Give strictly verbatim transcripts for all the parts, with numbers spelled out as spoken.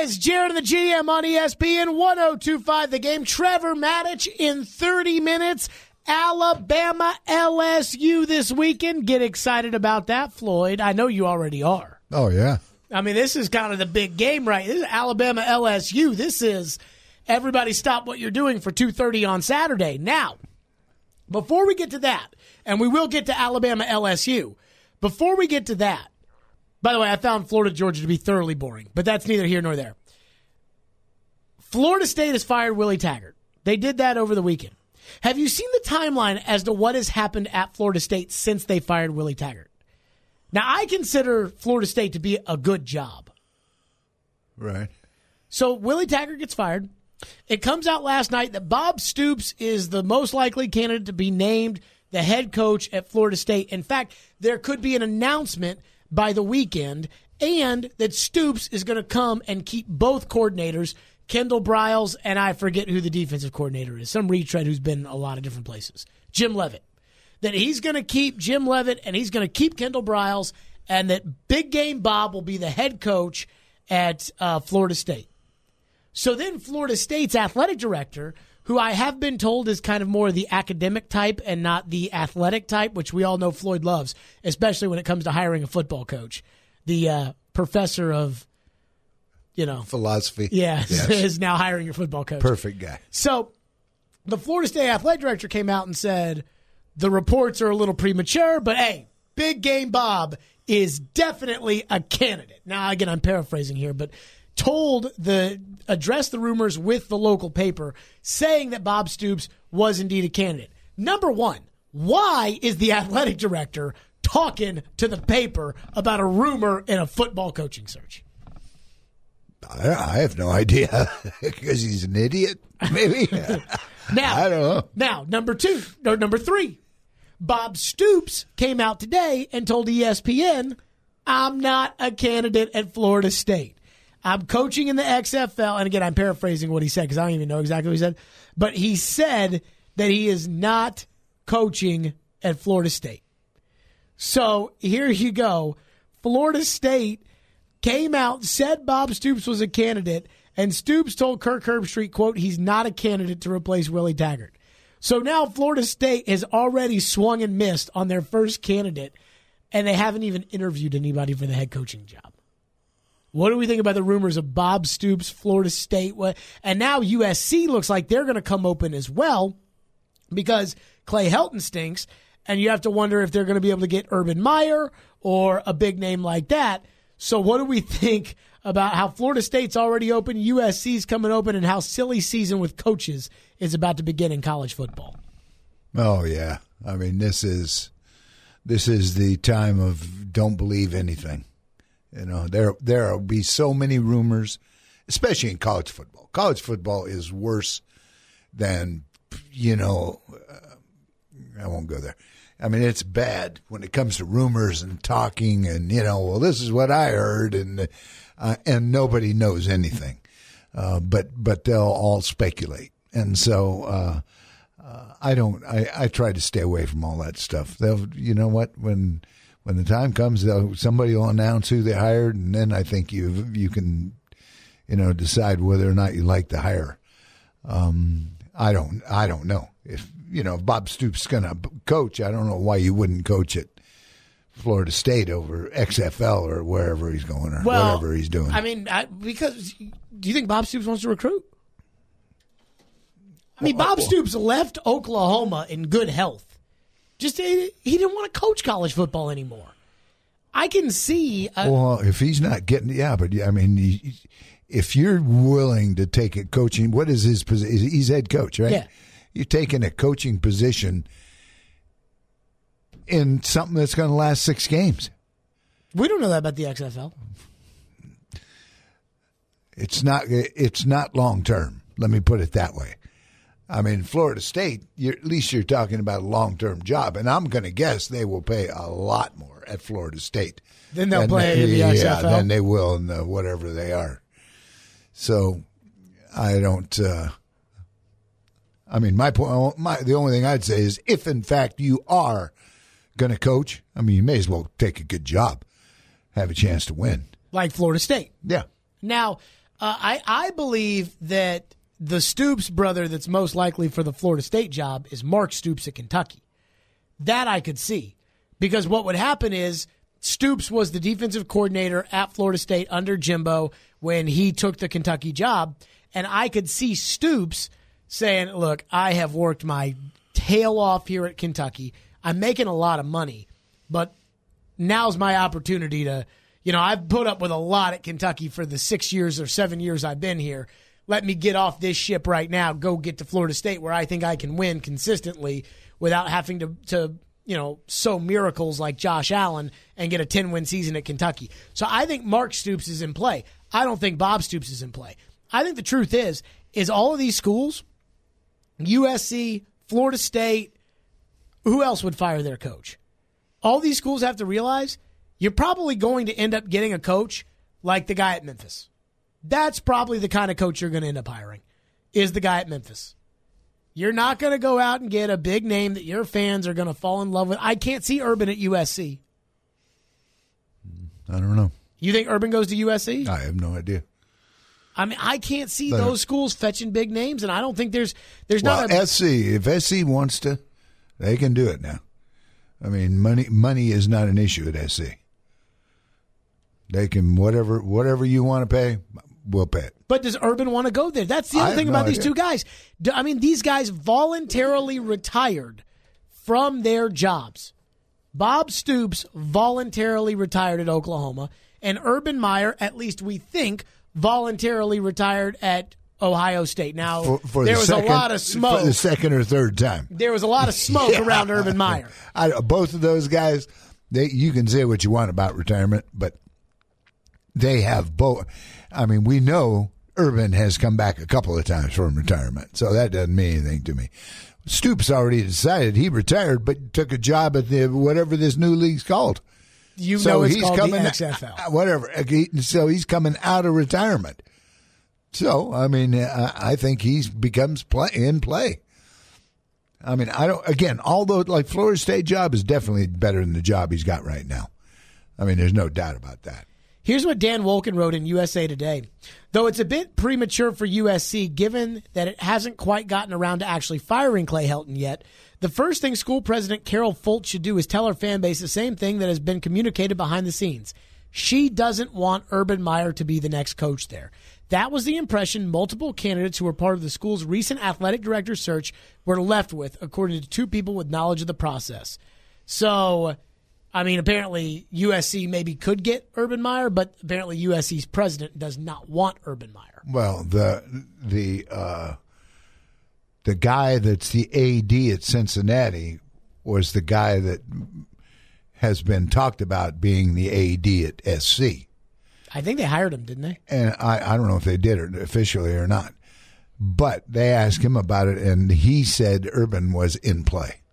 is Jared and the G M on E S P N one oh two point five The Game. Trevor Maddich in thirty minutes. Alabama L S U this weekend. Get excited about that, Floyd. I know you already are. Oh, yeah. I mean, this is kind of the big game, right? This is Alabama L S U. This is everybody stop what you're doing for two thirty on Saturday. Now, before we get to that, and we will get to Alabama L S U, before we get to that, by the way, I found Florida Georgia to be thoroughly boring, but that's neither here nor there. Florida State has fired Willie Taggart. They did that over the weekend. Have you seen the timeline as to what has happened at Florida State since they fired Willie Taggart? Now, I consider Florida State to be a good job. Right. So Willie Taggart gets fired. It comes out last night that Bob Stoops is the most likely candidate to be named the head coach at Florida State. In fact, there could be an announcement by the weekend, and that Stoops is going to come and keep both coordinators, Kendall Briles, and I forget who the defensive coordinator is, some retread who's been in a lot of different places, Jim Leavitt. That he's going to keep Jim Leavitt and he's going to keep Kendall Briles, and that Big Game Bob will be the head coach at uh, Florida State. So then Florida State's athletic director, who I have been told is kind of more the academic type and not the athletic type, which we all know Floyd loves, especially when it comes to hiring a football coach. The uh, professor of, you know. Philosophy. Yeah, yes. is now hiring your football coach. Perfect guy. So the Florida State athletic director came out and said, the reports are a little premature, but hey, Big Game Bob is definitely a candidate. Now, again, I'm paraphrasing here, but told the addressed the rumors with the local paper saying that Bob Stoops was indeed a candidate. Number one, why is the athletic director talking to the paper about a rumor in a football coaching search? I, I have no idea because he's an idiot, maybe. Now, I don't know. Now, number two or number three, Bob Stoops came out today and told E S P N, "I'm not a candidate at Florida State. I'm coaching in the X F L." And again, I'm paraphrasing what he said because I don't even know exactly what he said. But he said that he is not coaching at Florida State. So here you go. Florida State came out, said Bob Stoops was a candidate, and Stoops told Kirk Herbstreit, quote, he's not a candidate to replace Willie Taggart. So now Florida State has already swung and missed on their first candidate, and they haven't even interviewed anybody for the head coaching job. What do we think about the rumors of Bob Stoops, Florida State? And now U S C looks like they're going to come open as well because Clay Helton stinks, and you have to wonder if they're going to be able to get Urban Meyer or a big name like that. So what do we think about how Florida State's already open, U S C's coming open, and how silly season with coaches is about to begin in college football? Oh, yeah. I mean, this is this is the time of don't believe anything. You know, there there will be so many rumors, especially in college football. College football is worse than, you know, uh, I won't go there. I mean, it's bad when it comes to rumors and talking and, you know, well, this is what I heard, and uh, and nobody knows anything. Uh, but but they'll all speculate. And so uh, uh, I don't I, I try to stay away from all that stuff. They'll, you know what, when when the time comes, they'll, somebody will announce who they hired, and then I think you you can, you know, decide whether or not you like the hire. Um, I don't I don't know. If, you know, if Bob Stoops is going to coach, I don't know why you wouldn't coach at Florida State over X F L or wherever he's going or well, whatever he's doing. I mean, I, because do you think Bob Stoops wants to recruit? I mean, Bob Stoops left Oklahoma in good health. Just he, he didn't want to coach college football anymore. I can see. A, well, if he's not getting, yeah, but I mean, he, if you're willing to take a coaching, what is his position? He's head coach, right? Yeah. You're taking a coaching position in something that's going to last six games. We don't know that about the X F L. It's not. It's not long term. Let me put it that way. I mean, Florida State, you're, at least you're talking about a long term job, and I'm going to guess they will pay a lot more at Florida State. Then they'll than play they, in the yeah, X F L. Than they will in the whatever they are. So, I don't. Uh, I mean, my point. My the only thing I'd say is, if in fact you are going to coach, I mean, you may as well take a good job, have a chance to win, like Florida State. Yeah. Now, Uh, I, I believe that the Stoops brother that's most likely for the Florida State job is Mark Stoops at Kentucky. That I could see. Because what would happen is Stoops was the defensive coordinator at Florida State under Jimbo when he took the Kentucky job. And I could see Stoops saying, look, I have worked my tail off here at Kentucky. I'm making a lot of money, but now's my opportunity to, you know, I've put up with a lot at Kentucky for the six years or seven years I've been here. Let me get off this ship right now, go get to Florida State where I think I can win consistently without having to, to you know, sow miracles like Josh Allen and get a ten-win season at Kentucky. So I think Mark Stoops is in play. I don't think Bob Stoops is in play. I think the truth is, is all of these schools, U S C, Florida State, who else would fire their coach? All these schools have to realize you're probably going to end up getting a coach like the guy at Memphis. That's probably the kind of coach you're going to end up hiring, is the guy at Memphis. You're not going to go out and get a big name that your fans are going to fall in love with. I can't see Urban at U S C. I don't know. You think Urban goes to U S C? I have no idea. I mean, I can't see But- those schools fetching big names, and I don't think there's there's Well, not a S C, if S C wants to, they can do it now. I mean, money money is not an issue at S C. They can, whatever whatever you want to pay, we'll pay it. But does Urban want to go there? That's the I other have thing no about these idea. two guys. Do- I mean, these guys voluntarily retired from their jobs. Bob Stoops voluntarily retired at Oklahoma, and Urban Meyer, at least we think, voluntarily retired at Ohio State. Now, For, for there the was second, a lot of smoke. For the second or third time. There was a lot of smoke Yeah. around Urban Meyer. I, both of those guys, they you can say what you want about retirement, but they have both. I mean, we know Urban has come back a couple of times from retirement, so that doesn't mean anything to me. Stoops already decided he retired, but took a job at the whatever this new league's called. You So know it's he's called coming, the X F L. uh, whatever. He- So he's coming out of retirement. So I mean, I, I think he's becomes play, in play. I mean, I don't. Again, although like Florida State job is definitely better than the job he's got right now. I mean, there's no doubt about that. Here's what Dan Wolken wrote in U S A Today. Though it's a bit premature for U S C, given that it hasn't quite gotten around to actually firing Clay Helton yet, the first thing school president Carol Folt should do is tell her fan base the same thing that has been communicated behind the scenes. She doesn't want Urban Meyer to be the next coach there. That was the impression multiple candidates who were part of the school's recent athletic director search were left with, according to two people with knowledge of the process. So, I mean, apparently U S C maybe could get Urban Meyer, but apparently U S C's president does not want Urban Meyer. Well, the the uh, the guy that's the A D at Cincinnati was the guy that has been talked about being the A D at S C. I think they hired him, didn't they? And I, I don't know if they did it officially or not, but they asked him about it, and he said Urban was in play.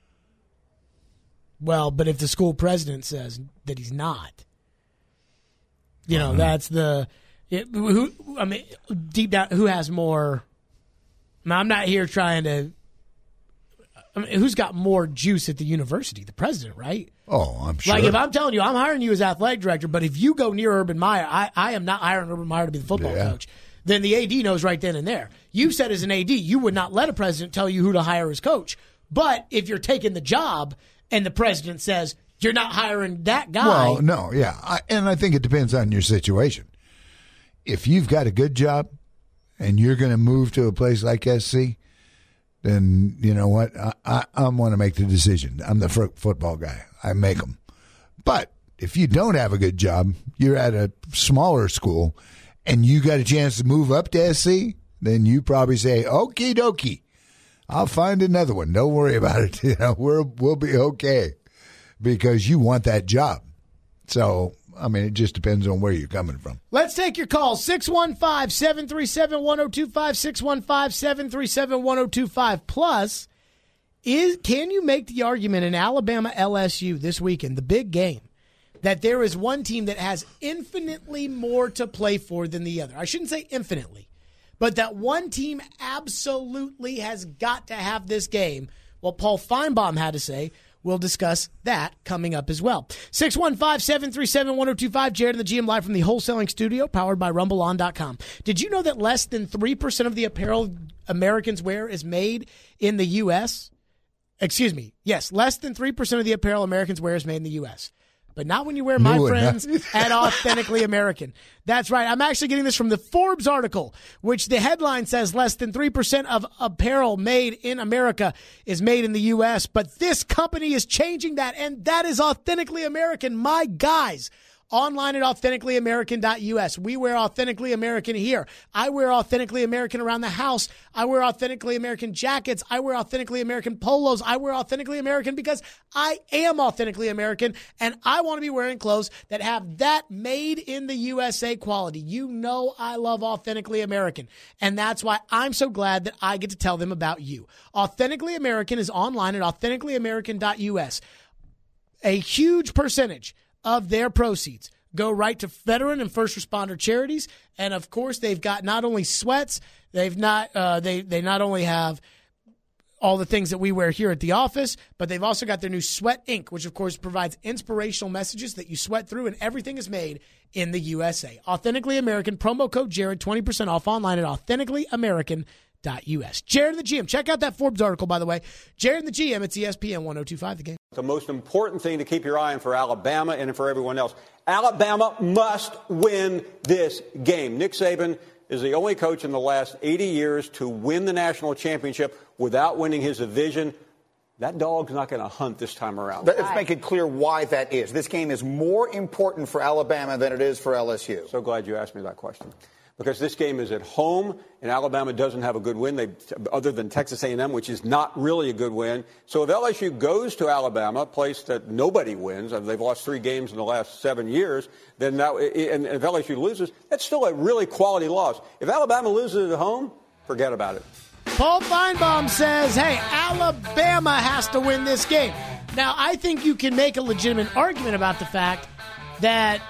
Well, but if the school president says that he's not, you know, that's the it, who. I mean, deep down, who has more? I mean, I'm not here trying to. I mean, who's got more juice at the university? The president, right? Oh, I'm sure. Like, if I'm telling you, I'm hiring you as athletic director, but if you go near Urban Meyer, I, I am not hiring Urban Meyer to be the football Yeah. coach. Then the A D knows right then and there. You said as an A D, you would not let a president tell you who to hire as coach. But if you're taking the job and the president says, you're not hiring that guy. Well, no, yeah. I, and I think it depends on your situation. If you've got a good job and you're going to move to a place like S C, then you know what? I, I, I want to make the decision. I'm the fo- football guy. I make them. But if you don't have a good job, you're at a smaller school, and you got a chance to move up to S C, then you probably say, okie dokie, I'll find another one. Don't worry about it. You know, we're, we'll be okay, because you want that job. So, I mean, it just depends on where you're coming from. Let's take your call. six one five, seven three seven, one oh two five, six one five, seven three seven, one oh two five. Plus, is can you make the argument in Alabama L S U this weekend, the big game, that there is one team that has infinitely more to play for than the other? I shouldn't say infinitely, but that one team absolutely has got to have this game. What Paul Feinbaum had to say We'll discuss that coming up as well. six one five, seven three seven, one oh two five. Jared and the G M live from the wholesaling studio, powered by rumble on dot com. Did you know that less than three percent of the apparel Americans wear is made in the U S? Excuse me. Yes, less than three percent of the apparel Americans wear is made in the U S. But not when you wear my Ooh, friends at Authentically American. That's right. I'm actually getting this from the Forbes article, which the headline says less than three percent of apparel made in America is made in the U S. But this company is changing that, and that is Authentically American. My guys. Online at authentically american dot u s. We wear Authentically American here. I wear Authentically American around the house. I wear Authentically American jackets. I wear Authentically American polos. I wear Authentically American because I am Authentically American, and I want to be wearing clothes that have that made in the U S A quality. You know I love Authentically American, and that's why I'm so glad that I get to tell them about you. Authentically American is online at authentically american dot u s. A huge percentage of their proceeds go right to veteran and first responder charities, and of course they've got not only sweats, they've not uh, they they not only have all the things that we wear here at the office, but they've also got their new Sweat Ink, which of course provides inspirational messages that you sweat through, and everything is made in the U S A. Authentically American, promo code Jared, twenty percent off online at authentically american dot u s. Jared and the G M. Check out that Forbes article, by the way. Jared and the G M, it's E S P N one oh two five The Game. The most important thing to keep your eye on for Alabama and for everyone else. Alabama must win this game. Nick Saban is the only coach in the last eighty years to win the national championship without winning his division. That dog's not going to hunt this time around. Let's make it clear why that is. This game is more important for Alabama than it is for L S U. So glad you asked me that question. Because this game is at home, and Alabama doesn't have a good win, they, other than Texas A and M, which is not really a good win. So if L S U goes to Alabama, a place that nobody wins, they've lost three games in the last seven years, then now, and if L S U loses, that's still a really quality loss. If Alabama loses at home, forget about it. Paul Feinbaum says, hey, Alabama has to win this game. Now, I think you can make a legitimate argument about the fact that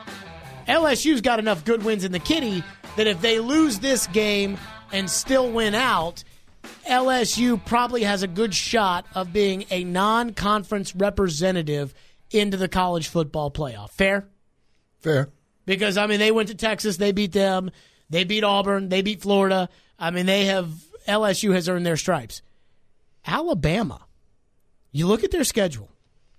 L S U's got enough good wins in the kitty that if they lose this game and still win out, L S U probably has a good shot of being a non-conference representative into the college football playoff. Fair? Fair. Because, I mean, they went to Texas. They beat them. They beat Auburn. They beat Florida. I mean, they have – L S U has earned their stripes. Alabama, you look at their schedule.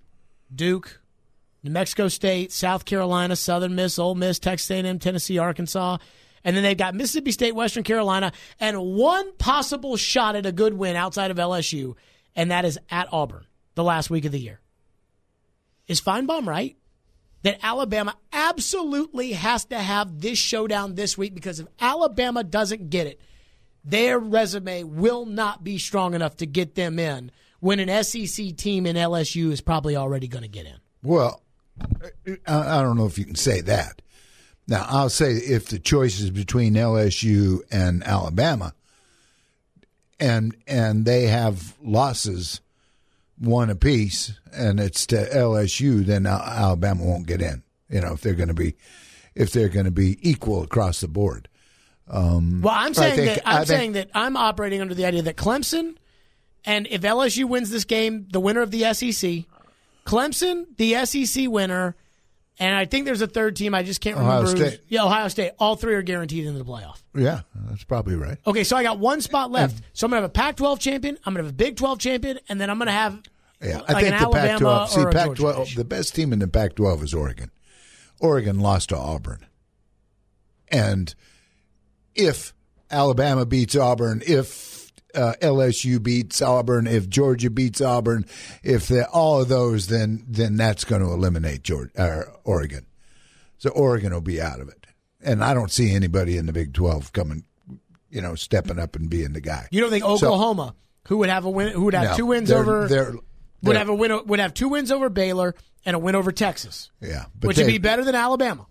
Duke, New Mexico State, South Carolina, Southern Miss, Ole Miss, Texas A and M, Tennessee, Arkansas. And then they've got Mississippi State, Western Carolina, and one possible shot at a good win outside of L S U, and that is at Auburn the last week of the year. Is Feinbaum right that Alabama absolutely has to have this showdown this week? Because if Alabama doesn't get it, their resume will not be strong enough to get them in when an S E C team in L S U is probably already going to get in. Well, I don't know if you can say that. Now, I'll say if the choice is between L S U and Alabama, and and they have losses one apiece, and it's to L S U, then Alabama won't get in. You know, if they're going to be if they're going to be equal across the board. Um, well, I'm saying think, that I'm think, saying that I'm operating under the idea that Clemson, and if L S U wins this game, the winner of the S E C, Clemson, the S E C winner. And I think there's a third team. I just can't Ohio remember. State. Yeah, Ohio State. All three are guaranteed into the playoff. Yeah, that's probably right. Okay, so I got one spot left. So I'm going to have a Pac twelve champion, I'm going to have a Big twelve champion, and then I'm going to have yeah, like I think an the Alabama Pac twelve, see, or a Pac Georgia twelve, Fish. the best team in the Pac twelve is Oregon. Oregon lost to Auburn. And if Alabama beats Auburn, if Uh, L S U beats Auburn, if Georgia beats Auburn, if all of those, then then that's going to eliminate Georgia, uh, Oregon. So Oregon will be out of it, and I don't see anybody in the Big twelve coming, you know, stepping up and being the guy. You don't think Oklahoma, so, who would have a win, who would have no, two wins they're, over, they're, they're, would have a win, would have two wins over Baylor and a win over Texas, yeah, but which they, would be better than Alabama.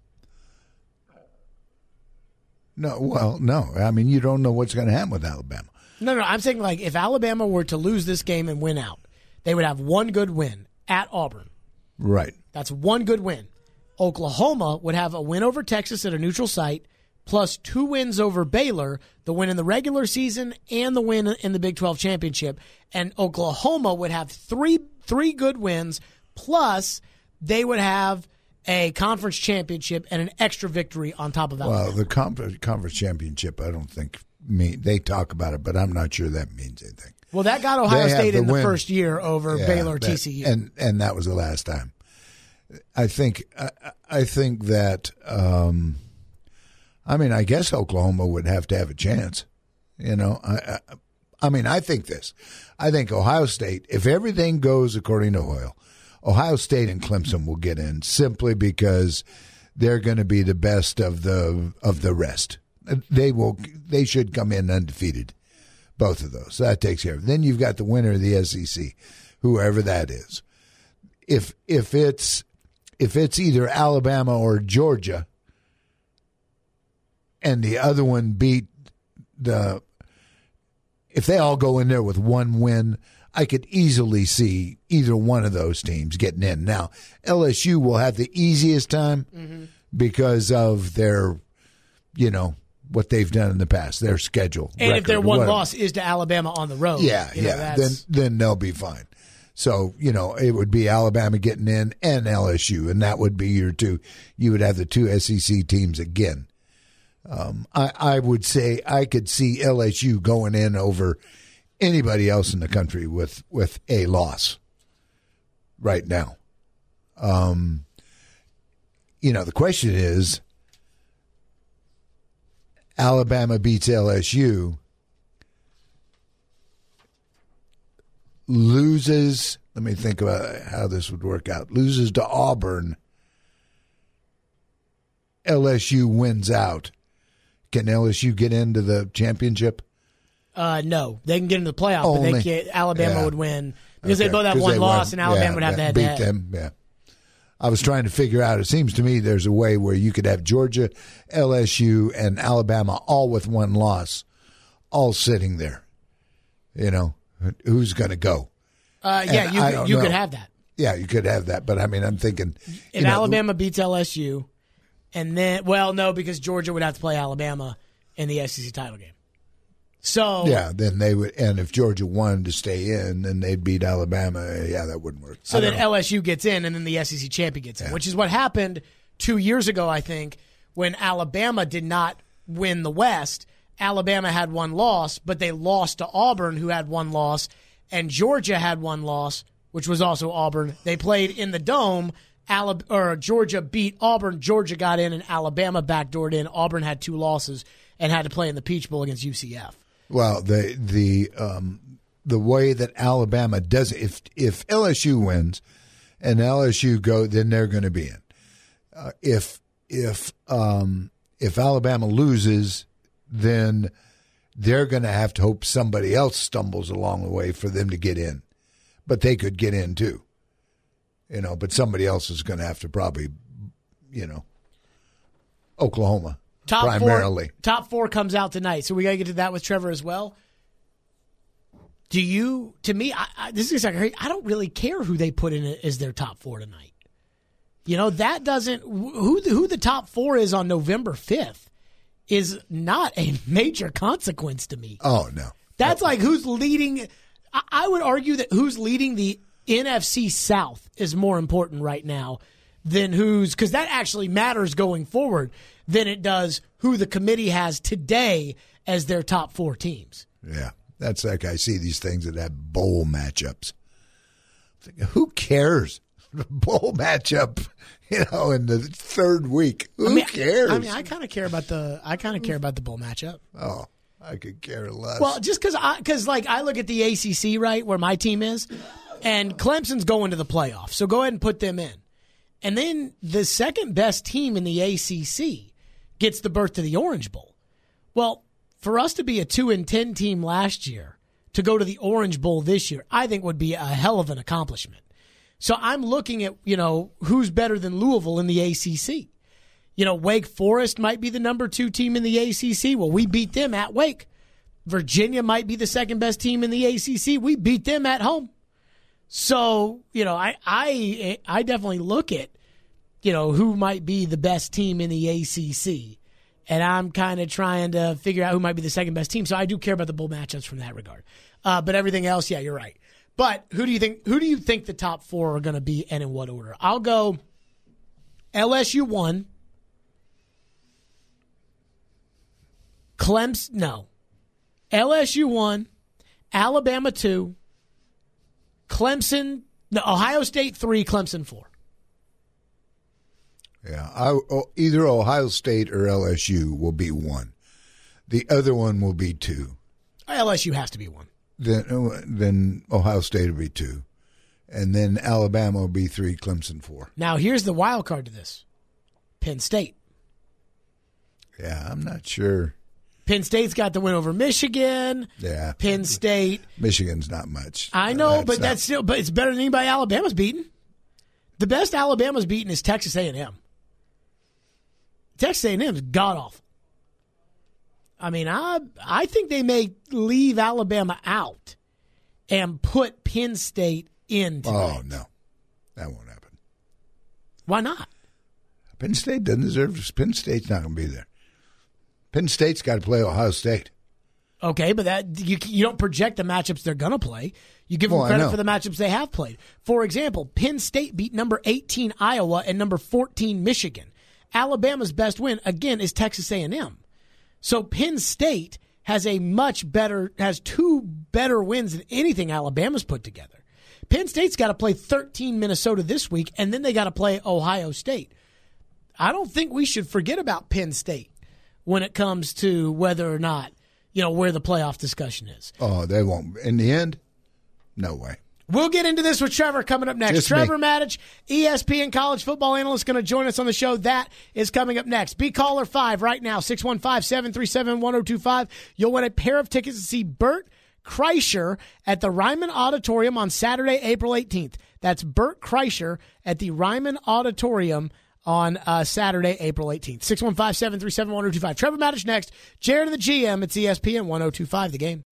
No, well, no. I mean, you don't know what's going to happen with Alabama. No, no, I'm saying like if Alabama were to lose this game and win out, they would have one good win at Auburn. Right. That's one good win. Oklahoma would have a win over Texas at a neutral site, plus two wins over Baylor, the win in the regular season and the win in the Big twelve championship. And Oklahoma would have three three good wins, plus they would have a conference championship and an extra victory on top of that. Well, the conference, conference championship, I don't think mean they talk about it, but I'm not sure that means anything. Well, that got Ohio State the in the win. first year over Yeah, Baylor that, T C U, and and that was the last time. I think I, I think that um, I mean I guess Oklahoma would have to have a chance. You know, I, I I mean I think this. I think Ohio State, if everything goes according to Hoyle, Ohio State and Clemson will get in simply because they're going to be the best of the of the rest. They will. They should come in undefeated. Both of those. That takes care of it. Then you've got the winner of the S E C, whoever that is. If if it's if it's either Alabama or Georgia, and the other one beat the, if they all go in there with one win, I could easily see either one of those teams getting in. Now, L S U will have the easiest time mm-hmm. because of their, you know, what they've done in the past, their schedule. And record, if their one whatever. loss is to Alabama on the road. Yeah, you know, yeah, then then they'll be fine. So, you know, it would be Alabama getting in and L S U, and that would be your two. You would have the two S E C teams again. Um, I, I would say I could see L S U going in over anybody else in the country with, with a loss right now. Um, you know, the question is, Alabama beats L S U, loses, let me think about how this would work out, loses to Auburn, L S U wins out. Can L S U get into the championship? Uh, no. They can get into the playoff, Only, but they can't, Alabama yeah. would win. Because Okay. they both have one loss, won, and Alabama yeah, would have yeah, that beat head. them, yeah. I was trying to figure out, it seems to me there's a way where you could have Georgia, L S U, and Alabama all with one loss, all sitting there. You know, who's going to go? Uh, yeah, And you, I could, don't you know. could have that. Yeah, you could have that, but I mean, I'm thinking. If you know, Alabama beats L S U, and then, well, no, because Georgia would have to play Alabama in the S E C title game. So yeah, then they would, and if Georgia wanted to stay in, then they'd beat Alabama. Yeah, that wouldn't work. So then L S U gets in, and then the S E C champion gets in, Yeah. which is what happened two years ago, I think, when Alabama did not win the West. Alabama had one loss, but they lost to Auburn, who had one loss, and Georgia had one loss, which was also Auburn. They played in the Dome. Alab- or Georgia beat Auburn. Georgia got in, and Alabama backdoored in. Auburn had two losses and had to play in the Peach Bowl against U C F. Well, the the um, the way that Alabama does it, if if L S U wins and L S U go, then they're going to be in. Uh, if if um, if Alabama loses, then they're going to have to hope somebody else stumbles along the way for them to get in. But they could get in too, you know. But somebody else is going to have to probably, you know, Oklahoma. Top primarily. Four, top four comes out tonight, so we got to get to that with Trevor as well. Do you, to me, I, I, this is like, I don't really care who they put in as their top four tonight. You know, that doesn't, who the, who the top four is on November fifth is not a major consequence to me. Oh, no. That's like who's leading, I, I would argue that who's leading the N F C South is more important right now than who's, because that actually matters going forward than it does who the committee has today as their top four teams. Yeah, that's like I see these things that have bowl matchups. Thinking, who cares? Bowl matchup, you know, in the third week. Who I mean, cares? I mean, I kind of care about the. I kind of care about the bowl matchup. Oh, I could care less. Well, just because I, because like I look at the A C C, right, where my team is, and Clemson's going to the playoffs, so go ahead and put them in, and then the second best team in the A C C gets the berth to the Orange Bowl. Well, for us to be a two and ten team last year to go to the Orange Bowl this year, I think would be a hell of an accomplishment. So I'm looking at, you know, who's better than Louisville in the A C C. You know, Wake Forest might be the number two team in the A C C. Well, we beat them at Wake. Virginia might be the second best team in the A C C. We beat them at home. So, you know, I I I definitely look at, you know, who might be the best team in the A C C and I'm kind of trying to figure out who might be the second best team. So I do care about the bowl matchups from that regard. Uh, but everything else, yeah, you're right. But who do you think? Who do you think the top four are going to be, and in what order? I'll go L S U one, Clemson. No, L S U one, Alabama two, Clemson. No, Ohio State three, Clemson four. Yeah, I, either Ohio State or L S U will be one. The other one will be two. L S U has to be one. Then, then Ohio State will be two. And then Alabama will be three, Clemson four. Now, here's the wild card to this. Penn State. Yeah, I'm not sure. Penn State's got the win over Michigan. Yeah. Penn State. Michigan's not much. I know, that's but not, that's still but it's better than anybody Alabama's beaten. The best Alabama's beaten is Texas A and M. Texas A and M is god-awful. I mean, I I think they may leave Alabama out and put Penn State in tonight. Oh, no. That won't happen. Why not? Penn State doesn't deserve to. Penn State's not going to be there. Penn State's got to play Ohio State. Okay, but that you you don't project the matchups they're going to play. You give them Well, I credit know. for the matchups they have played. For example, Penn State beat number eighteen Iowa and number fourteen Michigan. Alabama's best win, again, is Texas A and M. So Penn State has a much better, has two better wins than anything Alabama's put together. Penn State's got to play thirteen Minnesota this week, and then they got to play Ohio State. I don't think we should forget about Penn State when it comes to whether or not, you know, where the playoff discussion is. Oh, they won't. In the end, no way. We'll get into this with Trevor coming up next. Just Trevor me. Maddich, E S P N college football analyst, going to join us on the show. That is coming up next. Be caller five right now, six one five, seven three seven, one oh two five. You'll win a pair of tickets to see Bert Kreischer at the Ryman Auditorium on Saturday, April eighteenth. That's Bert Kreischer at the Ryman Auditorium on uh, Saturday, April eighteenth. six one five, seven three seven, one oh two five. Trevor Maddich next. Jared and the G M. It's E S P N one oh two five, The Game.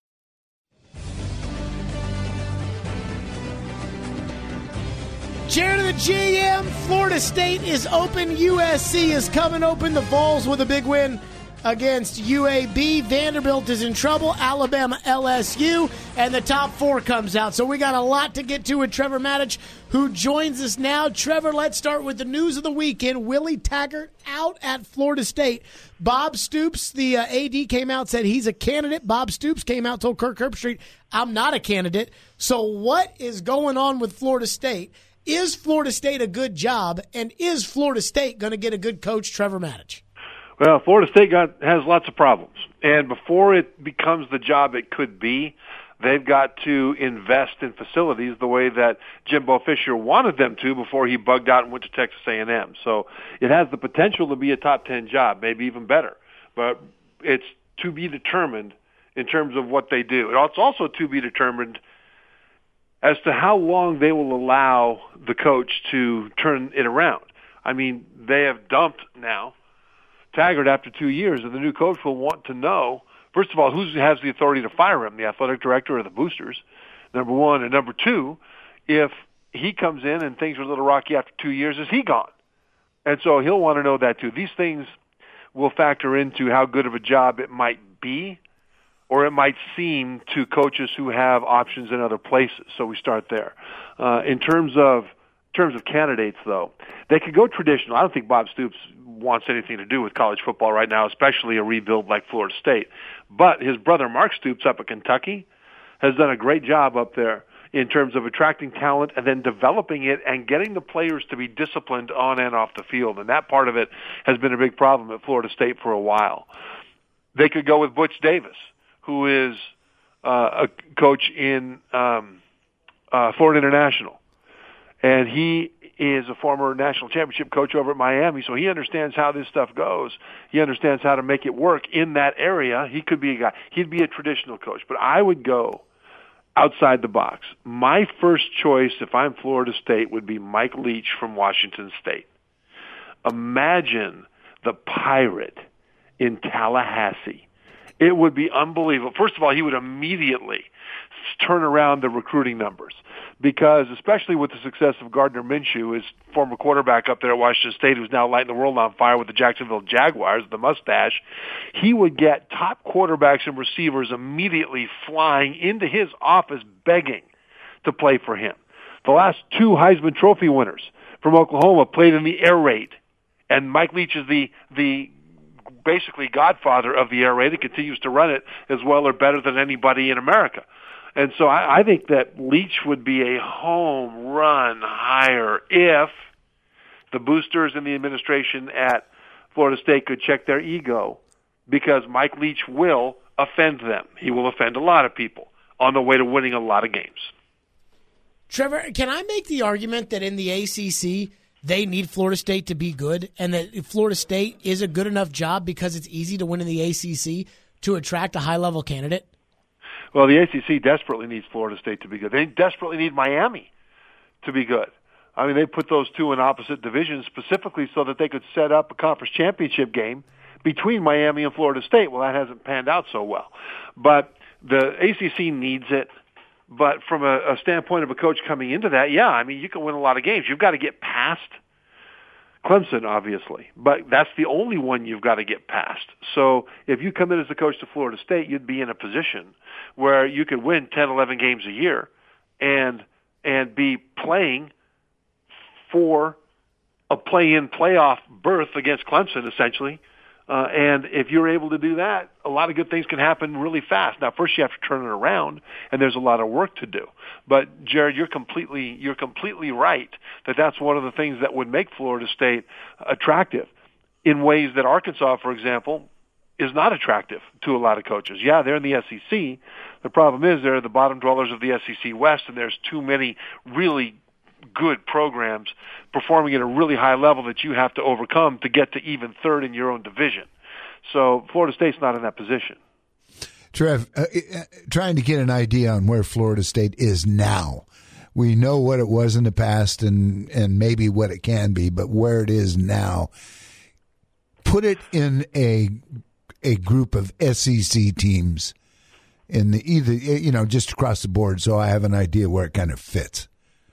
Jared and the G M. Florida State is open. U S C is coming open. The Vols with a big win against U A B. Vanderbilt is in trouble. Alabama, L S U, and the top four comes out. So we got a lot to get to with Trevor Maddich, who joins us now. Trevor, let's start with the news of the weekend. Willie Taggart out at Florida State. Bob Stoops, the uh, A D, came out, said he's a candidate. Bob Stoops came out, told Kirk Herbstreit, I'm not a candidate. So what is going on with Florida State? Is Florida State a good job, and is Florida State going to get a good coach, Trevor Maddich? Well, Florida State got, has lots of problems. And before it becomes the job it could be, they've got to invest in facilities the way that Jimbo Fisher wanted them to before he bugged out and went to Texas A and M. So it has the potential to be a top ten job, maybe even better. But it's to be determined in terms of what they do. It's also to be determined as to how long they will allow the coach to turn it around. I mean, they have dumped now Taggart after two years, and the new coach will want to know, first of all, who has the authority to fire him, the athletic director or the boosters, number one. And number two, if he comes in and things are a little rocky after two years, is he gone? And so he'll want to know that too. These things will factor into how good of a job it might be, or it might seem to coaches who have options in other places. So we start there. Uh, in terms of in terms of candidates, though, they could go traditional. I don't think Bob Stoops wants anything to do with college football right now, especially a rebuild like Florida State. But his brother Mark Stoops up at Kentucky has done a great job up there in terms of attracting talent and then developing it and getting the players to be disciplined on and off the field. And that part of it has been a big problem at Florida State for a while. They could go with Butch Davis, who is uh, a coach in um, uh, Florida International. And he is a former national championship coach over at Miami, so he understands how this stuff goes. He understands how to make it work in that area. He could be a guy. He'd be a traditional coach. But I would go outside the box. My first choice, if I'm Florida State, would be Mike Leach from Washington State. Imagine the Pirate in Tallahassee It would be unbelievable. First of all, he would immediately turn around the recruiting numbers because, especially with the success of Gardner Minshew, his former quarterback up there at Washington State, who's now lighting the world on fire with the Jacksonville Jaguars, the mustache, he would get top quarterbacks and receivers immediately flying into his office begging to play for him. The last two Heisman Trophy winners from Oklahoma played in the air raid, and Mike Leach is the the basically godfather of the air raid and continues to run it as well or better than anybody in America. And so I, I think that Leach would be a home run hire if the boosters and the administration at Florida State could check their ego, because Mike Leach will offend them. He will offend a lot of people on the way to winning a lot of games. Trevor, can I make the argument that in the A C C they need Florida State to be good, and that Florida State is a good enough job because it's easy to win in the A C C to attract a high-level candidate? Well, the A C C desperately needs Florida State to be good. They desperately need Miami to be good. I mean, they put those two in opposite divisions specifically so that they could set up a conference championship game between Miami and Florida State. Well, that hasn't panned out so well. But the A C C needs it. But from a, a standpoint of a coach coming into that, yeah, I mean, you can win a lot of games. You've got to get past Clemson, obviously, but that's the only one you've got to get past. So if you come in as a coach to Florida State, you'd be in a position where you could win ten, eleven games a year and and be playing for a play-in playoff berth against Clemson, essentially. Uh, and if you're able to do that, a lot of good things can happen really fast. Now, first you have to turn it around, and there's a lot of work to do. But Jared, you're completely you're completely right that that's one of the things that would make Florida State attractive in ways that Arkansas, for example, is not attractive to a lot of coaches. Yeah, they're in the S E C. The problem is they're the bottom dwellers of the S E C West, and there's too many really good programs performing at a really high level that you have to overcome to get to even third in your own division. So Florida State's not in that position. Trev, uh, uh, trying to get an idea on where Florida State is now. We know what it was in the past and, and maybe what it can be, but where it is now. Put it in a a group of S E C teams in the either you know just across the board, so I have an idea where it kind of fits.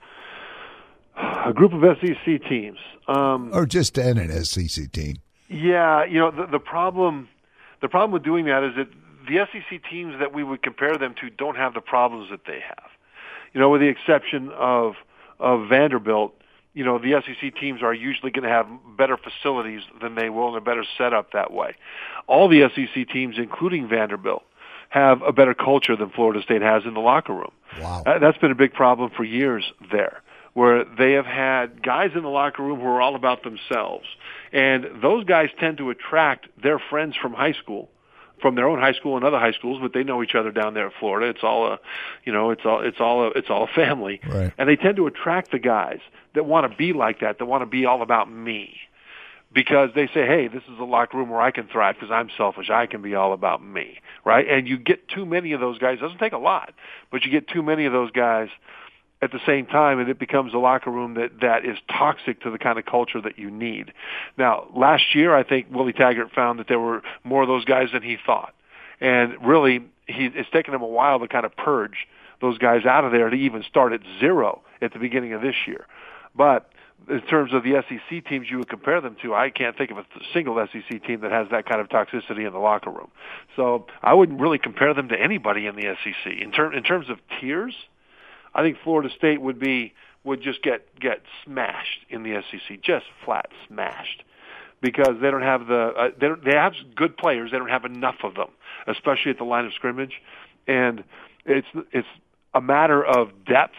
A group of S E C teams, um, or just in an S E C team. Yeah, you know the, the problem. The problem with doing that is that the S E C teams that we would compare them to don't have the problems that they have. You know, with the exception of of Vanderbilt, you know, the S E C teams are usually going to have better facilities than they will and a better setup that way. All the S E C teams, including Vanderbilt, have a better culture than Florida State has in the locker room. Wow. That's been a big problem for years there, where they have had guys in the locker room who are all about themselves. And those guys tend to attract their friends from high school, from their own high school and other high schools, but they know each other down there in Florida. It's all a, you know, it's all, it's all a, it's all a family. Right. And they tend to attract the guys that want to be like that, that want to be all about me. Because they say, hey, this is a locker room where I can thrive because I'm selfish. I can be all about me, right? And you get too many of those guys. It doesn't take a lot, but you get too many of those guys at the same time, and it becomes a locker room that, that is toxic to the kind of culture that you need. Now, last year, I think Willie Taggart found that there were more of those guys than he thought. And really, he, it's taken him a while to kind of purge those guys out of there to even start at zero at the beginning of this year. But in terms of the S E C teams you would compare them to, I can't think of a single S E C team that has that kind of toxicity in the locker room. So I wouldn't really compare them to anybody in the S E C. In, ter- in terms of tiers, I think Florida State would be would just get get smashed in the S E C, just flat smashed, because they don't have the uh, they don't, they have good players. They don't have enough of them, especially at the line of scrimmage, and it's it's a matter of depth,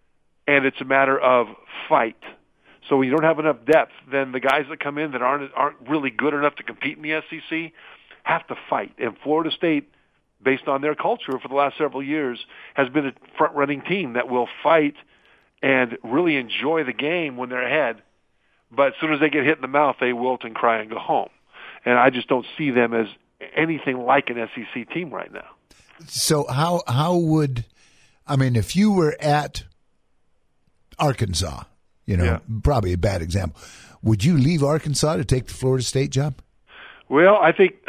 and it's a matter of fight. So when you don't have enough depth, then the guys that come in that aren't aren't really good enough to compete in the S E C have to fight. And Florida State, based on their culture for the last several years, has been a front-running team that will fight and really enjoy the game when they're ahead. But as soon as they get hit in the mouth, they wilt and cry and go home. And I just don't see them as anything like an S E C team right now. So how how would, I mean, if you were at Arkansas, you know, yeah. probably a bad example, would you leave Arkansas to take the Florida State job? Well, I think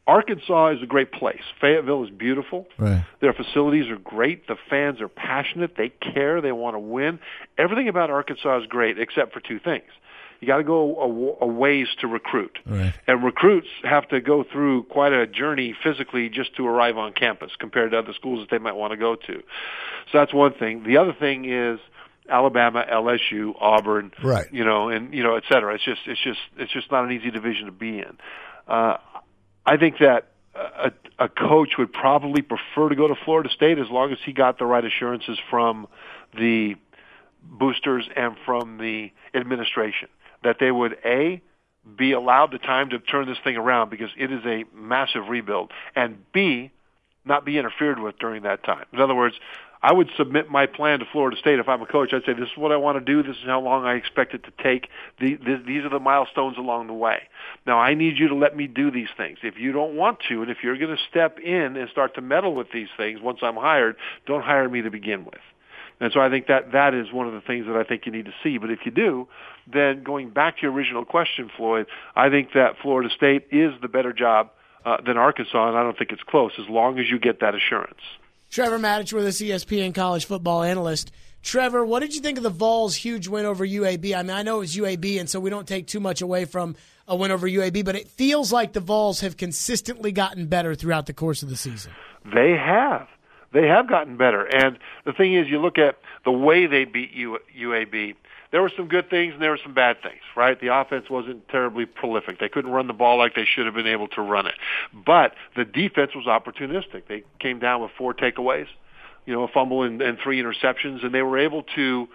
Arkansas is a great place. Fayetteville is beautiful. Right. Their facilities are great. The fans are passionate. They care. They want to win. Everything about Arkansas is great except for two things. You got to go a, a ways to recruit. Right. And recruits have to go through quite a journey physically just to arrive on campus compared to other schools that they might want to go to. So that's one thing. The other thing is Alabama, L S U, Auburn, right. you know, and you know, et cetera. It's just, it's just, it's just not an easy division to be in. Uh, I think that a, a coach would probably prefer to go to Florida State as long as he got the right assurances from the boosters and from the administration that they would, A, be allowed the time to turn this thing around because it is a massive rebuild, and B, not be interfered with during that time. In other words, I would submit my plan to Florida State if I'm a coach. I'd say, this is what I want to do. This is how long I expect it to take. The, the, these are the milestones along the way. Now, I need you to let me do these things. If you don't want to, and if you're going to step in and start to meddle with these things once I'm hired, don't hire me to begin with. And so I think that that is one of the things that I think you need to see. But if you do, then going back to your original question, Floyd, I think that Florida State is the better job uh, than Arkansas, and I don't think it's close as long as you get that assurance. Trevor Matich with us, E S P N college football analyst. Trevor, what did you think of the Vols' huge win over U A B? I mean, I know it was U A B, and so we don't take too much away from a win over U A B, but it feels like the Vols have consistently gotten better throughout the course of the season. They have. They have gotten better. And the thing is, you look at the way they beat U A B, there were some good things and there were some bad things, right? The offense wasn't terribly prolific. They couldn't run the ball like they should have been able to run it. But the defense was opportunistic. They came down with four takeaways, you know, a fumble and, and three interceptions, and they were able to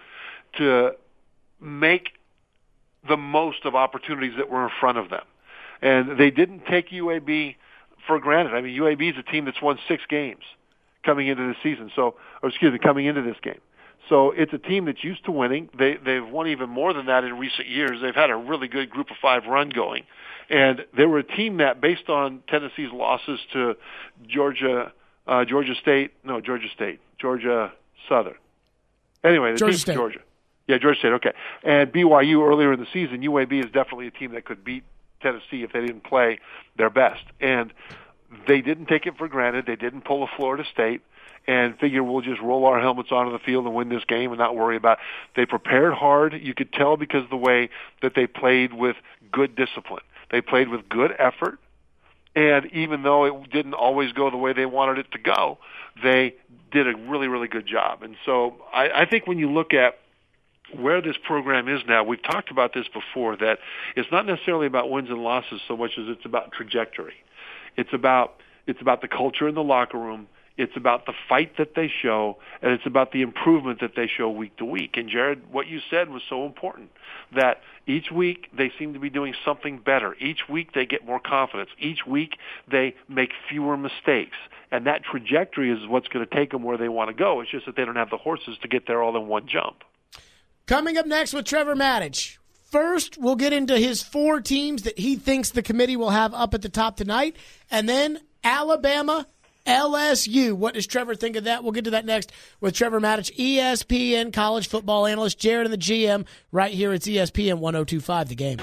to make the most of opportunities that were in front of them. And they didn't take U A B for granted. I mean, U A B is a team that's won six games coming into the season, so, or excuse me, coming into this game. So it's a team that's used to winning. They, they've won even more than that in recent years. They've had a really good group of five run going. And they were a team that, based on Tennessee's losses to Georgia, uh, Georgia State, no, Georgia State, Georgia Southern. Anyway, the Georgia team State. from Georgia. Yeah, Georgia State, okay. And B Y U earlier in the season, U A B is definitely a team that could beat Tennessee if they didn't play their best. And they didn't take it for granted. They didn't pull a Florida State and figure we'll just roll our helmets onto the field and win this game and not worry about it. They prepared hard. You could tell because of the way that they played with good discipline. They played with good effort. And even though it didn't always go the way they wanted it to go, they did a really, really good job. And so I, I think when you look at where this program is now, we've talked about this before, that it's not necessarily about wins and losses so much as it's about trajectory. It's about it's about the culture in the locker room. It's about the fight that they show, and it's about the improvement that they show week to week. And, Jared, what you said was so important, that each week they seem to be doing something better. Each week they get more confidence. Each week they make fewer mistakes. And that trajectory is what's going to take them where they want to go. It's just that they don't have the horses to get there all in one jump. Coming up next with Trevor Matich. First, we'll get into his four teams that he thinks the committee will have up at the top tonight. And then Alabama, L S U. What does Trevor think of that? We'll get to that next with Trevor Matich, E S P N college football analyst, Jared and the G M, right here at E S P N one oh two point five The Game.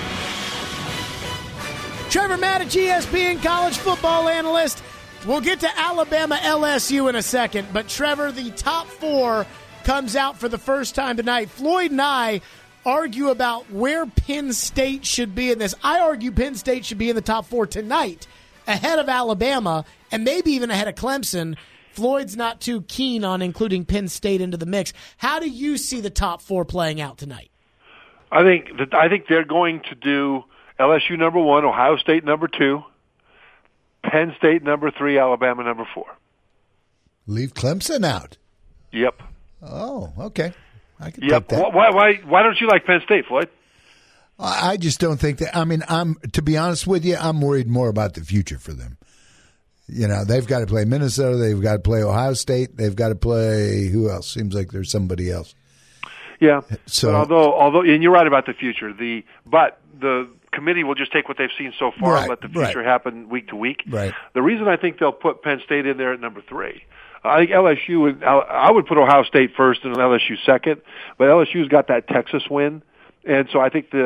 Trevor Matich, E S P N college football analyst. We'll get to Alabama, L S U in a second. But, Trevor, the top four comes out for the first time tonight. Floyd and I argue about where Penn State should be in this. I argue Penn State should be in the top four tonight, ahead of Alabama, and maybe even ahead of Clemson. Floyd's not too keen on including Penn State into the mix. How do you see the top four playing out tonight? I think that I think they're going to do L S U number one, Ohio State number two, Penn State number three, Alabama number four. Leave Clemson out. Yep. Oh, okay. I can yep. take that. Why, why, why don't you like Penn State, Floyd? I just don't think that. I mean, I'm to be honest with you, I'm worried more about the future for them. You know, they've got to play Minnesota. They've got to play Ohio State. They've got to play who else? Seems like there's somebody else. Yeah. So, but although, although, and you're right about the future. The but the committee will just take what they've seen so far right, and let the future right. happen week to week. Right. The reason I think they'll put Penn State in there at number three. I think L S U would, I would put Ohio State first and L S U second, but L S U's got that Texas win, and so I think the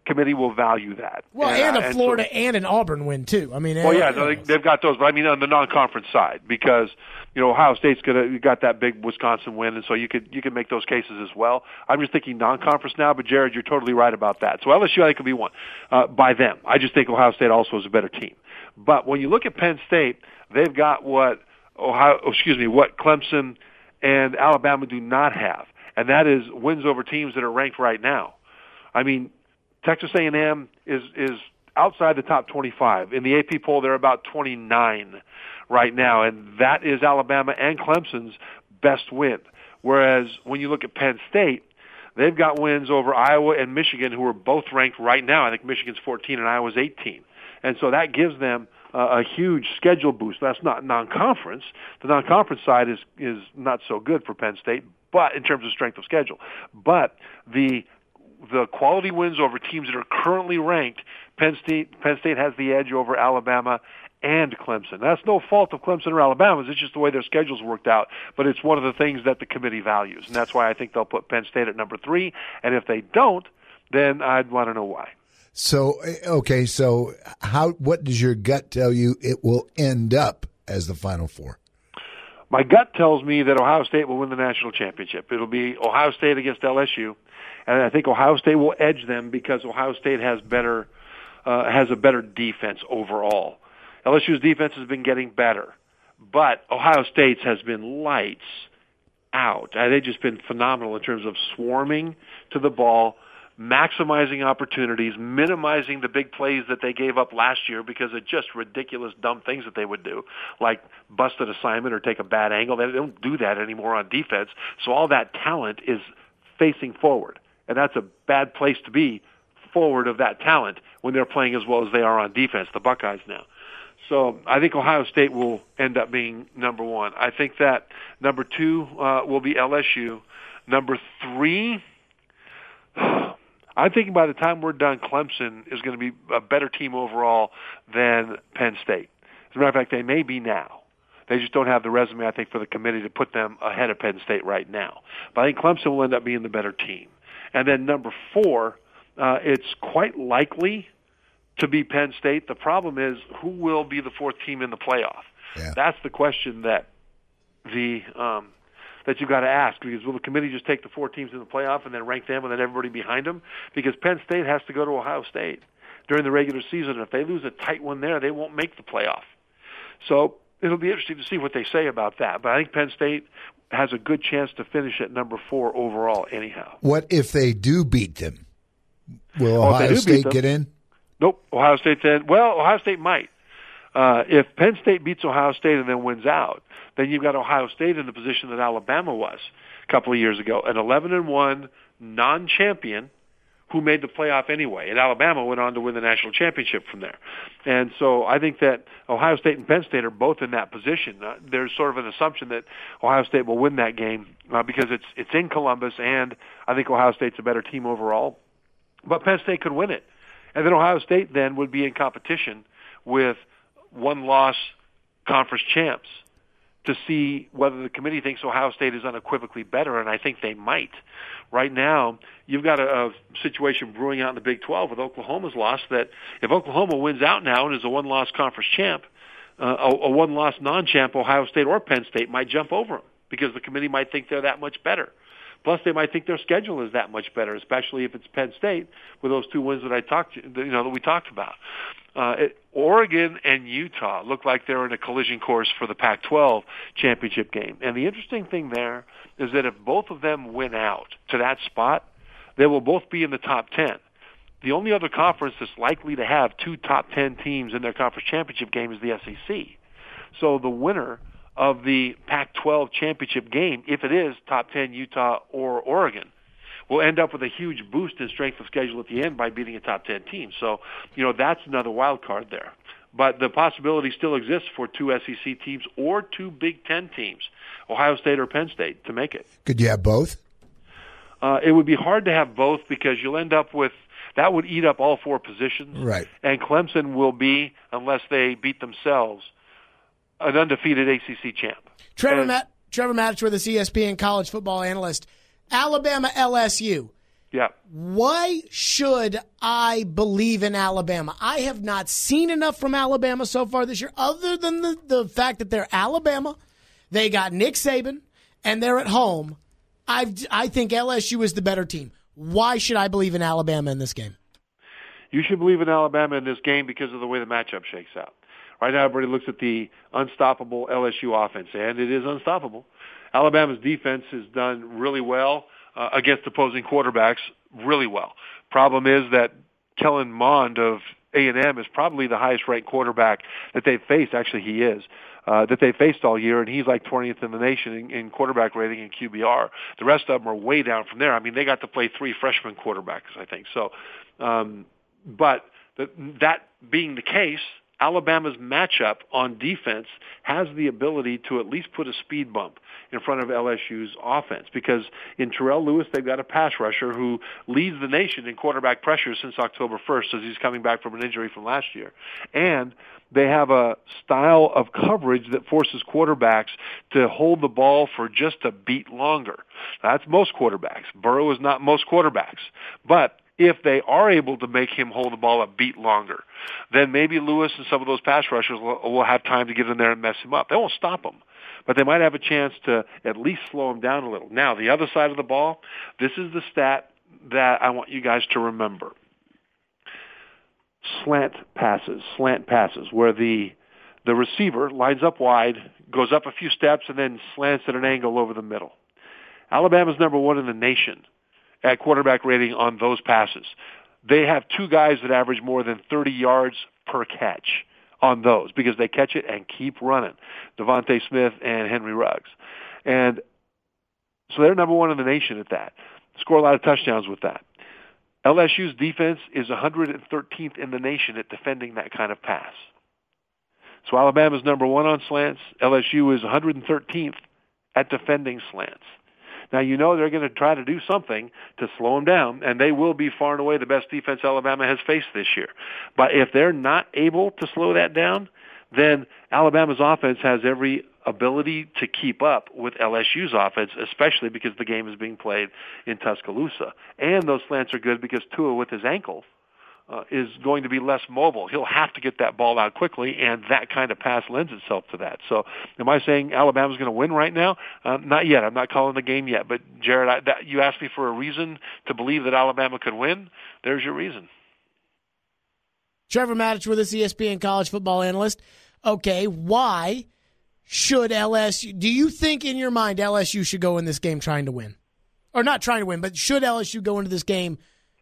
committee will value that. Well, and, uh, a and Florida so, and an Auburn win, too. I mean, well, yeah, no, they, they've got those, but I mean on the non-conference side, because you know Ohio State's gonna you got that big Wisconsin win, and so you could you could make those cases as well. I'm just thinking non-conference now, but Jared, you're totally right about that. So L S U I think could be one uh, by them. I just think Ohio State also is a better team. But when you look at Penn State, they've got what Ohio, excuse me, what Clemson and Alabama do not have, and that is wins over teams that are ranked right now. I mean, Texas A and M is is outside the top twenty-five. In the A P poll, they're about twenty-nine right now, and that is Alabama and Clemson's best win. Whereas when you look at Penn State, they've got wins over Iowa and Michigan, who are both ranked right now. I think Michigan's fourteen and Iowa's eighteen. And so that gives them uh, a huge schedule boost. That's not non-conference. The non-conference side is is not so good for Penn State, but in terms of strength of schedule. But the the quality wins over teams that are currently ranked, Penn State Penn State has the edge over Alabama and Clemson. That's no fault of Clemson or Alabama's. It's just the way their schedules worked out. But it's one of the things that the committee values, and that's why I think they'll put Penn State at number three. And if they don't, then I'd want to know why. So, okay, so how? What does your gut tell you it will end up as the Final Four? My gut tells me that Ohio State will win the national championship. It'll be Ohio State against L S U, and I think Ohio State will edge them because Ohio State has better uh, has a better defense overall. L S U's defense has been getting better, but Ohio State's has been lights out. Uh, they've just been phenomenal in terms of swarming to the ball, maximizing opportunities, minimizing the big plays that they gave up last year because of just ridiculous, dumb things that they would do, like bust an assignment or take a bad angle. They don't do that anymore on defense. So all that talent is facing forward, and that's a bad place to be, forward of that talent, when they're playing as well as they are on defense, the Buckeyes now. So I think Ohio State will end up being number one. I think that number two uh, will be L S U. Number three, I'm thinking by the time we're done, Clemson is going to be a better team overall than Penn State. As a matter of fact, they may be now. They just don't have the resume, I think, for the committee to put them ahead of Penn State right now. But I think Clemson will end up being the better team. And then number four, uh, it's quite likely to be Penn State. The problem is, who will be the fourth team in the playoff? Yeah. That's the question that the um, that you've got to ask, because will the committee just take the four teams in the playoff and then rank them and then everybody behind them? Because Penn State has to go to Ohio State during the regular season. If they lose a tight one there, they won't make the playoff. So it'll be interesting to see what they say about that. But I think Penn State has a good chance to finish at number four overall anyhow. What if they do beat them? Will Oh, if they Ohio do beat State them- get in? Nope. Ohio State then, well, Ohio State might. Uh, if Penn State beats Ohio State and then wins out, then you've got Ohio State in the position that Alabama was a couple of years ago, an eleven and one non-champion who made the playoff anyway. And Alabama went on to win the national championship from there. And so I think that Ohio State and Penn State are both in that position. Uh, there's sort of an assumption that Ohio State will win that game uh, because it's it's in Columbus, and I think Ohio State's a better team overall. But Penn State could win it. And then Ohio State then would be in competition with one-loss conference champs to see whether the committee thinks Ohio State is unequivocally better, and I think they might. Right now, you've got a, a situation brewing out in the Big twelve with Oklahoma's loss that if Oklahoma wins out now and is a one-loss conference champ, uh, a, a one-loss non-champ, Ohio State or Penn State might jump over them because the committee might think they're that much better. Plus, they might think their schedule is that much better, especially if it's Penn State with those two wins that I talked, you know, that we talked about. Uh, it, Oregon and Utah look like they're in a collision course for the Pac twelve championship game. And the interesting thing there is that if both of them win out to that spot, they will both be in the top ten. The only other conference that's likely to have two top ten teams in their conference championship game is the S E C. So the winner of the Pac twelve championship game, if it is top ten Utah or Oregon, will end up with a huge boost in strength of schedule at the end by beating a top ten team. So, you know, that's another wild card there. But the possibility still exists for two S E C teams or two Big Ten teams, Ohio State or Penn State, to make it. Could you have both? Uh, it would be hard to have both because you'll end up with that would eat up all four positions. Right. And Clemson will be, unless they beat themselves, an undefeated A C C champ. Trevor And- Matt, Trevor Matich with us, E S P N college football analyst. Alabama L S U. Yeah. Why should I believe in Alabama? I have not seen enough from Alabama so far this year, other than the, the fact that they're Alabama. They got Nick Saban, and they're at home. I I think L S U is the better team. Why should I believe in Alabama in this game? You should believe in Alabama in this game because of the way the matchup shakes out. Right now, everybody looks at the unstoppable L S U offense, and it is unstoppable. Alabama's defense has done really well uh, against opposing quarterbacks, really well. Problem is that Kellen Mond of A and M is probably the highest-ranked quarterback that they've faced. Actually, he is. Uh, that they faced all year, and he's like twentieth in the nation in, in quarterback rating and Q B R. The rest of them are way down from there. I mean, they got to play three freshman quarterbacks, I think. So, um, but the, that being the case, Alabama's matchup on defense has the ability to at least put a speed bump in front of L S U's offense, because in Terrell Lewis, they've got a pass rusher who leads the nation in quarterback pressure since October first, as he's coming back from an injury from last year. And they have a style of coverage that forces quarterbacks to hold the ball for just a beat longer. That's most quarterbacks. Burrow is not most quarterbacks. But if they are able to make him hold the ball a beat longer, then maybe Lewis and some of those pass rushers will, will have time to get in there and mess him up. They won't stop him, but they might have a chance to at least slow him down a little. Now, the other side of the ball, this is the stat that I want you guys to remember. Slant passes, slant passes, where the the receiver lines up wide, goes up a few steps, and then slants at an angle over the middle. Alabama's number one in the nation at quarterback rating on those passes. They have two guys that average more than thirty yards per catch on those because they catch it and keep running, Devontae Smith and Henry Ruggs. And so they're number one in the nation at that. Score a lot of touchdowns with that. L S U's defense is one hundred thirteenth in the nation at defending that kind of pass. So Alabama's number one on slants. L S U is one hundred thirteenth at defending slants. Now, you know they're going to try to do something to slow them down, and they will be far and away the best defense Alabama has faced this year. But if they're not able to slow that down, then Alabama's offense has every ability to keep up with L S U's offense, especially because the game is being played in Tuscaloosa. And those slants are good because Tua, with his ankle, uh, is going to be less mobile. He'll have to get that ball out quickly, and that kind of pass lends itself to that. So am I saying Alabama's going to win right now? Uh, not yet. I'm not calling the game yet. But, Jared, I, that, you asked me for a reason to believe that Alabama could win. There's your reason. Trevor Matich with us, E S P N college football analyst. Okay, why should L S U – do you think in your mind L S U should go in this game trying to win? Or not trying to win, but should L S U go into this game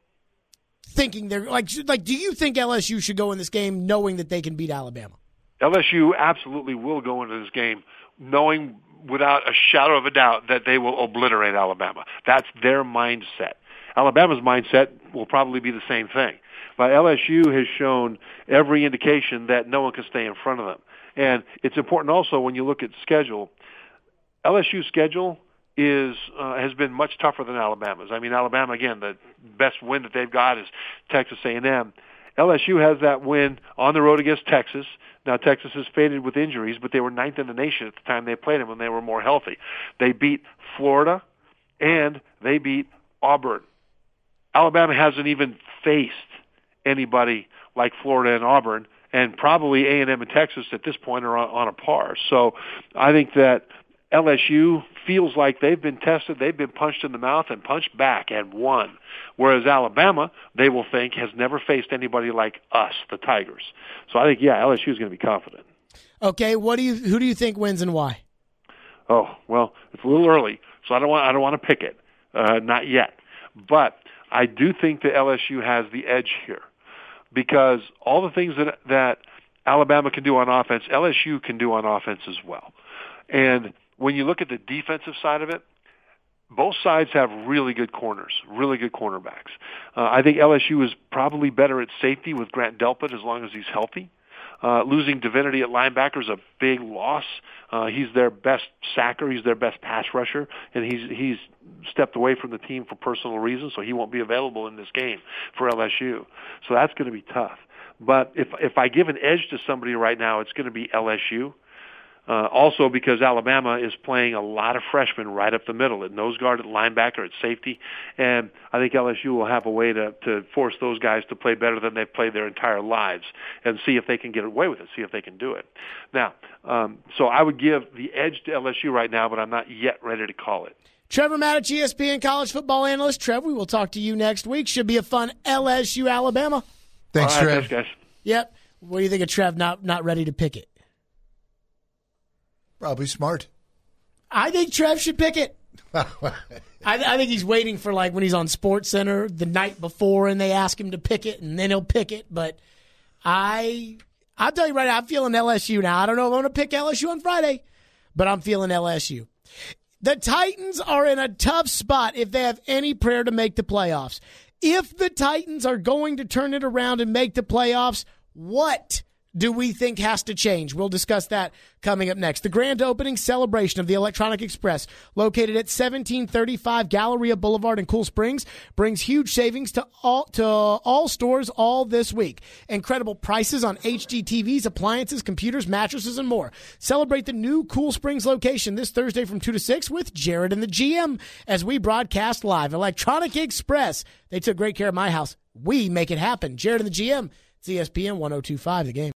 thinking they're – like, like, do you think L S U should go in this game knowing that they can beat Alabama? L S U absolutely will go into this game knowing without a shadow of a doubt that they will obliterate Alabama. That's their mindset. Alabama's mindset will probably be the same thing. But L S U has shown every indication that no one can stay in front of them. And it's important also when you look at schedule, L S U's schedule is uh, has been much tougher than Alabama's. I mean, Alabama, again, the best win that they've got is Texas A and M. L S U has that win on the road against Texas. Now, Texas has faded with injuries, but they were ninth in the nation at the time they played them when they were more healthy. They beat Florida, and they beat Auburn. Alabama hasn't even faced anybody like Florida and Auburn, and probably A and M and Texas at this point are on, on a par. So I think that L S U feels like they've been tested, they've been punched in the mouth and punched back and won. Whereas Alabama, they will think, has never faced anybody like us, the Tigers. So I think, yeah, L S U is going to be confident. Okay, what do you? Who do you think wins and why? Oh, well, it's a little early, so I don't want I don't want to pick it, uh, not yet. But I do think that L S U has the edge here, because all the things that that Alabama can do on offense, L S U can do on offense as well. And when you look at the defensive side of it, both sides have really good corners, really good cornerbacks. Uh, I think L S U is probably better at safety with Grant Delpit as long as he's healthy. Uh, losing Divinity at linebacker is a big loss. Uh, he's their best sacker. He's their best pass rusher, and he's he's stepped away from the team for personal reasons, so he won't be available in this game for L S U. So that's going to be tough. But if if I give an edge to somebody right now, it's going to be L S U. Uh, also because Alabama is playing a lot of freshmen right up the middle, at nose guard, at linebacker, at safety, and I think L S U will have a way to, to force those guys to play better than they've played their entire lives and see if they can get away with it, see if they can do it. Now, um, so I would give the edge to L S U right now, but I'm not yet ready to call it. Trevor Matich, E S P N college football analyst. Trev, we will talk to you next week. Should be a fun L S U Alabama. Thanks, All right, Trev. thanks, guys. Yep. What do you think of Trev not, not ready to pick it? Probably smart. I think Trev should pick it. I, I think he's waiting for, like, when he's on Sports Center the night before and they ask him to pick it, and then he'll pick it. But I, I'll tell you right now, I'm feeling L S U now. I don't know if I'm going to pick L S U on Friday, but I'm feeling L S U. The Titans are in a tough spot if they have any prayer to make the playoffs. If the Titans are going to turn it around and make the playoffs, what do we think has to change? We'll discuss that coming up next. The grand opening celebration of the Electronic Express, located at seventeen thirty-five Galleria Boulevard in Cool Springs, brings huge savings to all to all stores all this week. Incredible prices on H D T Vs, appliances, computers, mattresses, and more. Celebrate the new Cool Springs location this Thursday from two to six with Jared and the G M as we broadcast live. Electronic Express. They took great care of my house. We make it happen. Jared and the G M. It's E S P N one oh two point five, The Game.